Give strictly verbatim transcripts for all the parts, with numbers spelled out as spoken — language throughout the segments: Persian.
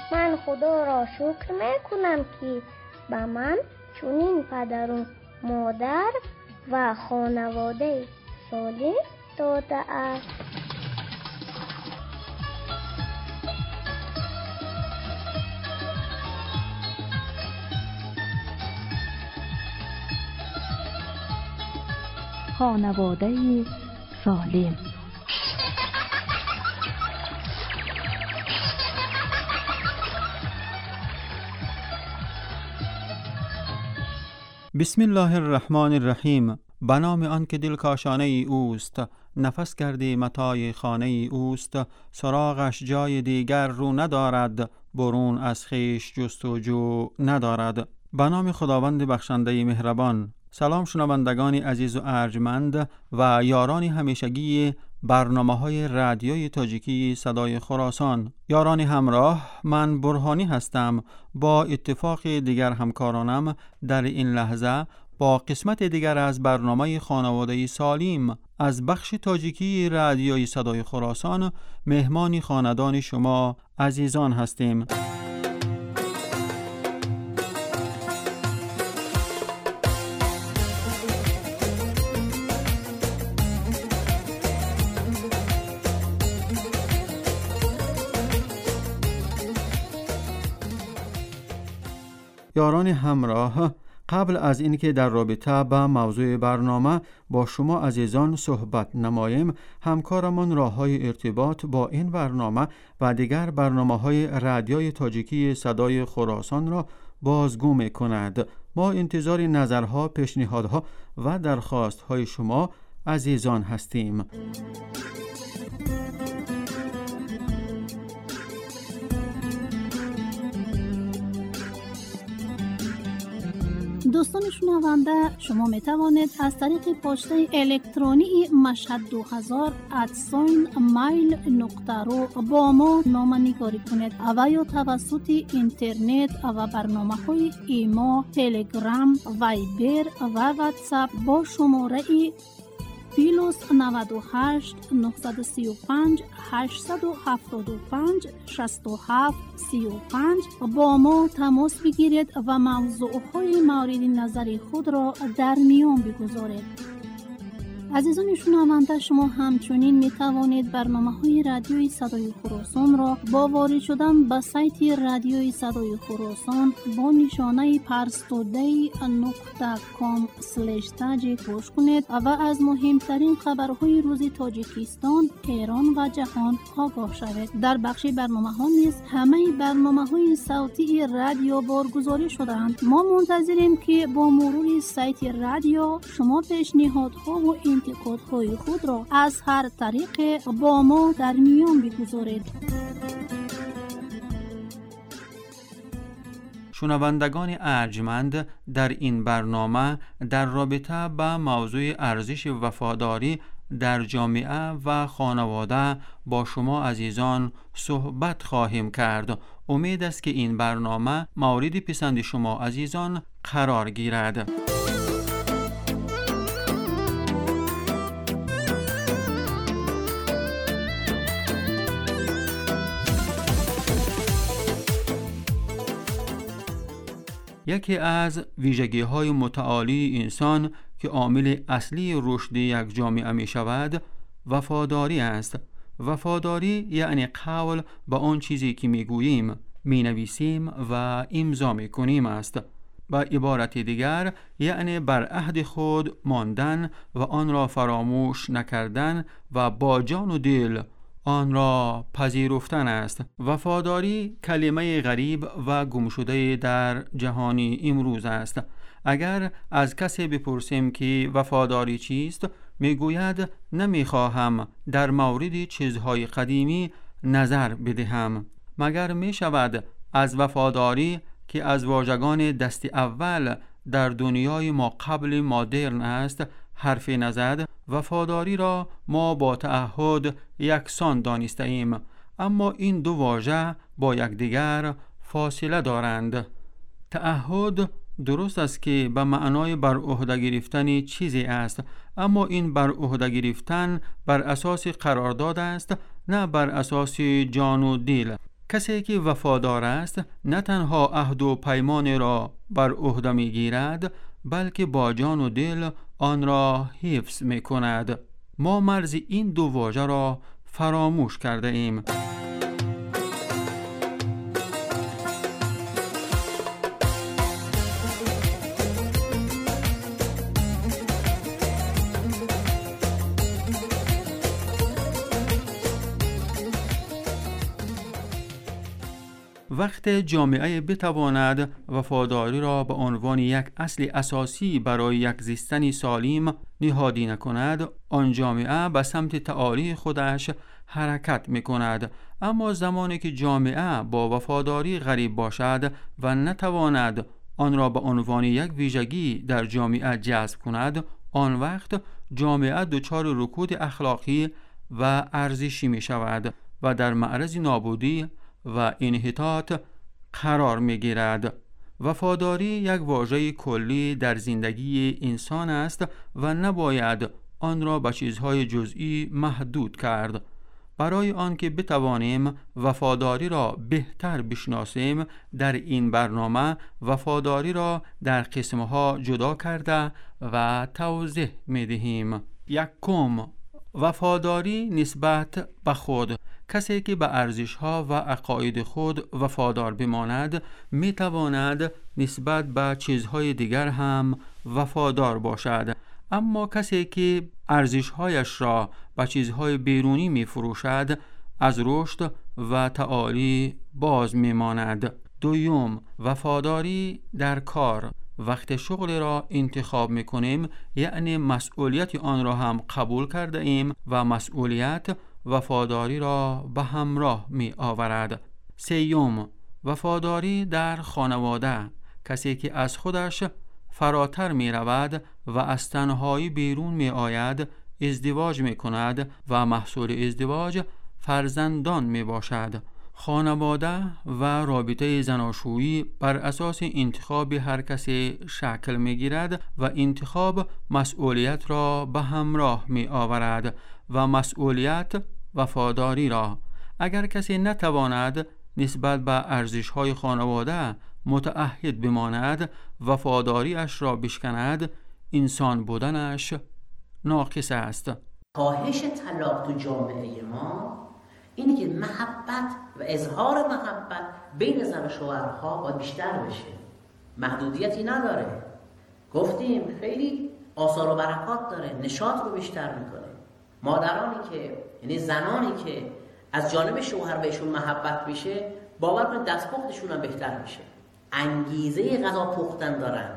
من خدا را شکر میکنم که به من چنین پدر و مادر و خانواده صالح داده است. خانواده سالم. بسم الله الرحمن الرحیم. به نام آن که دل کاشانه ای اوست، نفس کرده متاع خانه ای اوست. سراغش جای دیگر رو ندارد، برون از خویش جستجو ندارد. به نام خداوند بخشنده مهربان. سلام شنوندگان عزیز و ارجمند و یاران همیشگی برنامه‌های رادیوی تاجیکی صدای خراسان. یاران همراه، من برهانی هستم. با اتفاق دیگر همکارانم در این لحظه با قسمت دیگر از برنامه خانواده سالم از بخش تاجیکی رادیوی صدای خراسان مهمان خاندان شما عزیزان هستیم. یاران همراه، قبل از اینکه در رابطه با موضوع برنامه با شما عزیزان صحبت نماییم، همکارمان راه‌های ارتباط با این برنامه و دیگر برنامه‌های رادیوی تاجیکی صدای خراسان را بازگو می‌کند. ما انتظار نظرها، پیشنهادها و درخواست‌های شما عزیزان هستیم. دوستان شنونده، شما می توانید از طریق پسته الکترونی مشهد دو هزار ات مایل نقطه رو با ما نامه‌نگاری کنید و یا توسط اینترنت و برنامه‌های ایما، تلگرام، وایبر و واتساپ با شماره پلاس نود و هشت نهصد و سی و پنج هشتصد و هفتاد و پنج شصت و هفت سی و پنج با ما تماس بگیرید و موضوعهای مورد نظر خود را در میان بگذارید. عزیزان شنونده، شما همچنین می توانید برنامه‌های رادیوی صدای خراسان را با وارد شدن به سایت رادیوی صدای خراسان با نشانه پرستوده نقطه کام اسلش تاجیک گوش کنید و از مهمترین خبرهای روز تاجیکستان، ایران و جهان آگاه شوید. در بخش برنامه‌ها نیز همه برنامه‌های صوتی رادیو بارگذاری شده‌اند. ما منتظریم که با مرور سایت رادیو شما پیشنهادها و انتقادهای خود را از هر طریق با ما در میان بگذارید. شنوندگان ارجمند، در این برنامه در رابطه با موضوع ارزش وفاداری در جامعه و خانواده با شما عزیزان صحبت خواهیم کرد. امید است که این برنامه مورد پسند شما عزیزان قرار گیرد. یکی از ویژگی‌های متعالی انسان که عامل اصلی رشد یک جامعه می شود، وفاداری است. وفاداری یعنی قول به آن چیزی که می گوییم، می نویسیم و امضا می کنیم است. با عبارت دیگر یعنی بر عهد خود ماندن و آن را فراموش نکردن و با جان و دل آن را پذیرفتن است. وفاداری کلمه غریب و گمشده در جهان امروز است. اگر از کسی بپرسیم که وفاداری چیست، میگوید نمیخواهم در مورد چیزهای قدیمی نظر بدهم. مگر می شود از وفاداری که از واژگان دست اول در دنیای ما قبل مدرن است حرفی نزد؟ وفاداری را ما با تعهد یکسان دانسته ایم، اما این دو واژه با یکدیگر فاصله دارند. تعهد درست است که به معنای بر عهده گرفتن چیزی است، اما این بر عهده گرفتن بر اساس قرارداد است، نه بر اساس جان و دل. کسی که وفادار است نه تنها عهد و پیمان را بر عهده می‌گیرد، بلکه با جان و دل آن را حفظ می‌کند. ما مرز این دو واژه را فراموش کرده ایم. وقت جامعه بتواند وفاداری را به عنوان یک اصل اساسی برای یک زیستن سالم نهادینه کند، آن جامعه به سمت تعالی خودش حرکت می‌کند. اما زمانی که جامعه با وفاداری غریب باشد و نتواند آن را به عنوان یک ویژگی در جامعه جذب کند، آن وقت جامعه دچار رکود اخلاقی و ارزشی می‌شود و در معرض نابودی و انحطاط قرار می‌گیرد. وفاداری یک واژه کلی در زندگی انسان است و نباید آن را به چیزهای جزئی محدود کرد. برای آنکه بتوانیم وفاداری را بهتر بشناسیم، در این برنامه وفاداری را در قسمها جدا کرده و توضیح می‌دهیم. یکم، وفاداری نسبت به خود. کسی که به ارزش‌ها و عقاید خود وفادار بماند، می‌تواند نسبت به چیزهای دیگر هم وفادار باشد. اما کسی که ارزش‌هایش را به چیزهای بیرونی می‌فروشد، از رشد و تعالی باز می‌ماند. دوم، وفاداری در کار. وقت شغل را انتخاب می‌کنیم، یعنی مسئولیت آن را هم قبول کرده ایم و مسئولیت وفاداری را به همراه می آورد. سیوم، وفاداری در خانواده. کسی که از خودش فراتر می رود و از تنهایی بیرون می آید، ازدواج می کند و محصول ازدواج فرزندان می باشد. خانواده و رابطه زناشویی بر اساس انتخاب هر کسی شکل می گیرد و انتخاب مسئولیت را به همراه می آورد و مسئولیت وفاداری را. اگر کسی نتواند نسبت به ارزش‌های خانواده متعهد بماند، وفاداریش را بشکند، انسان بودنش ناقص است. کاهش طلاق تو جامعه ما اینه که محبت و اظهار محبت بین زن و شوهرها باید بیشتر بشه. محدودیتی نداره. گفتیم خیلی آثار و برکات داره، نشاط رو بیشتر میکنه. مادرانی که یعنی زنانی که از جانب شوهر بهشون محبت بشه، باور کنید دستپختشون هم بهتر میشه، انگیزه غذا پختن دارن.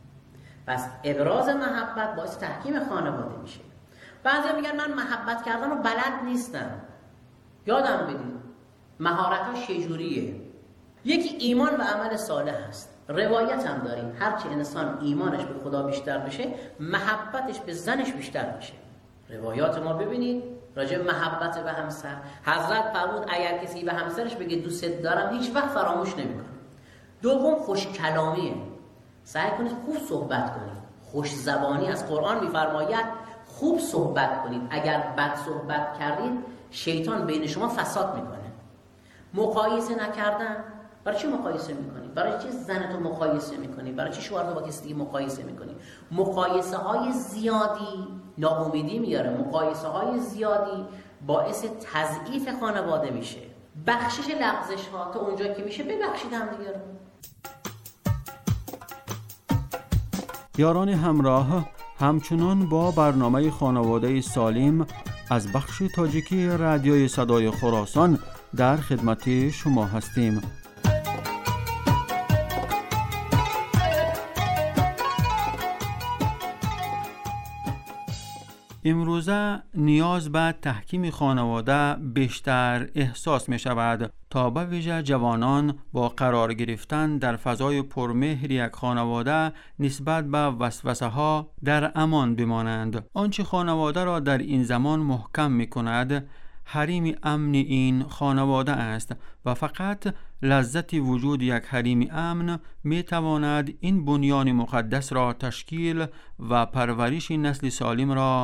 پس ابراز محبت باعث تحکیم خانواده میشه. بعضیا میگن من محبت کردن رو بلد نیستم. یادم بدید مهارت‌ها چجوریه؟ یکی ایمان و عمل صالح هست. روایت هم داریم هرچی انسان ایمانش به خدا بیشتر بشه، محبتش به زنش بیشتر میشه. روایات ما ببینید راجع به محبت به همسر، حضرت فرمود اگر کسی به همسرش بگه دوست دارم هیچ وقت فراموش نمیکنه. دوم خوش کلامیه. سعی کنید خوب صحبت کنید. خوش زبانی از قرآن میفرماید خوب صحبت کنید. اگر بد صحبت کردید شیطان بین شما فساد میکنه. مقایسه نکردن. برای چی مقایسه میکنی؟ برای چی زنتو مقایسه میکنی؟ برای چی شوهرتو با کسی دیگه مقایسه میکنی؟ مقایسه های زیادی ناامیدی میاره. مقایسه های زیادی باعث تضعیف خانواده میشه. بخشش لغزش ها تا اونجایی که میشه ببخشید هم دیگه. یاران همراه، همچنان با برنامه خانواده سالم از بخش تاجیکی رادیوی صدای خراسان در خدمت شما هستیم. امروزه نیاز به تحکیم خانواده بیشتر احساس می شود تا به ویژه جوانان با قرار گرفتن در فضای پرمهر یک خانواده نسبت به وسوسه ها در امان بمانند. آنچه خانواده را در این زمان محکم می کند حریم امن این خانواده است و فقط لذت وجود یک حریم امن می تواند این بنیان مقدس را تشکیل و پرورش نسل سالم را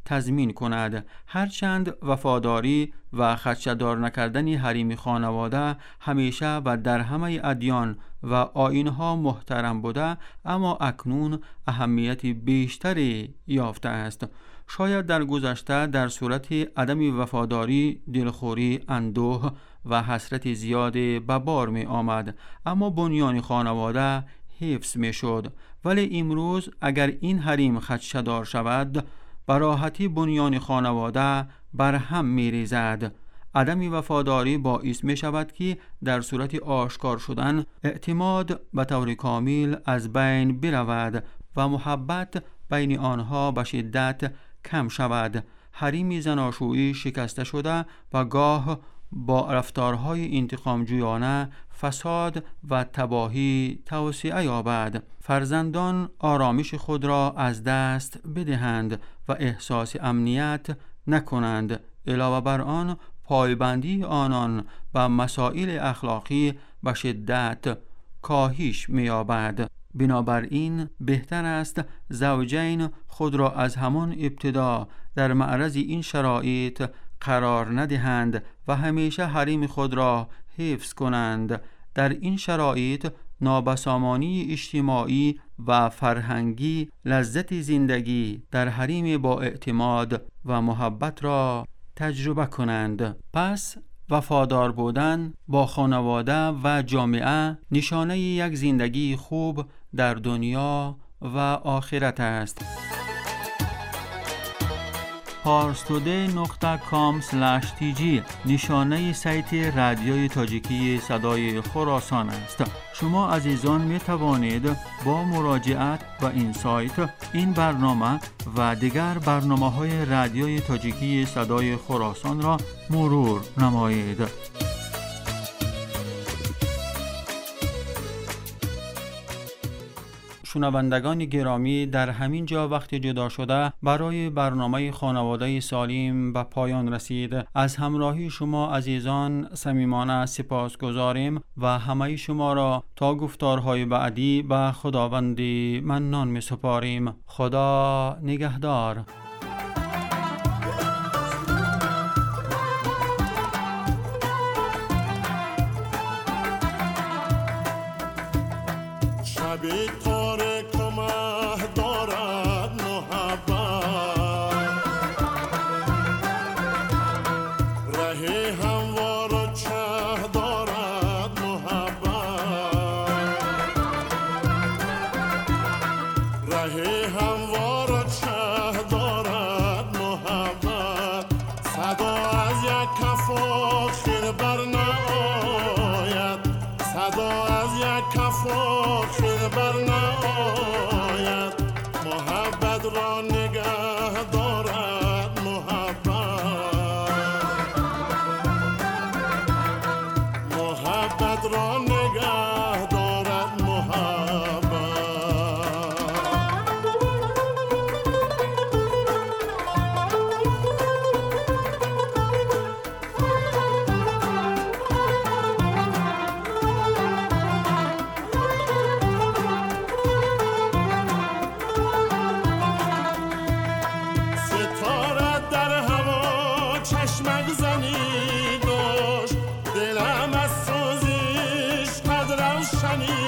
تضمین کند. هرچند وفاداری و خدشه‌دار نکردن حریم خانواده همیشه و در همه ادیان و آیین‌ها محترم بوده، اما اکنون اهمیت بیشتری یافته است. شاید در گذشته در صورت عدم وفاداری دلخوری، اندوه و حسرت زیاد به بار می آمد، اما بنیان خانواده حفظ می شد. ولی امروز اگر این حریم خدشه‌دار شود، به راحتی بنیان خانواده بر هم می ریزد. عدم وفاداری باعث می شود که در صورت آشکار شدن اعتماد به طور کامل از بین برود و محبت بین آنها به شدت کم شود. حریم زناشویی شکسته شده و گاه با رفتارهای انتقام جویانه فساد و تباهی توسعه یابد. فرزندان آرامش خود را از دست بدهند و احساس امنیت نکنند. علاوه بر آن، پایبندی آنان به مسائل اخلاقی به شدت کاهش می‌یابد. بنابراین بهتر است زوجین خود را از همان ابتدا در معرض این شرایط قرار ندهند و همیشه حریم خود را حفظ کنند. در این شرایط نابسامانی اجتماعی و فرهنگی لذت زندگی در حریم با اعتماد و محبت را تجربه کنند. پس وفادار بودن با خانواده و جامعه نشانه یک زندگی خوب در دنیا و آخرت است. پارستوده نقطه کام اسلش تی جی نشانه سایت رادیوی تاجیکی صدای خراسان است. شما عزیزان می توانید با مراجعت و این سایت این برنامه و دیگر برنامه‌های رادیوی تاجیکی صدای خراسان را مرور نمایید. شنوندگان گرامی، در همین جا وقت جدا شده برای برنامه خانواده سالم به پایان رسید. از همراهی شما عزیزان صمیمانه سپاسگزاریم و همه شما را تا گفتارهای بعدی به خداوند منان می سپاریم. خدا نگهدار. شنید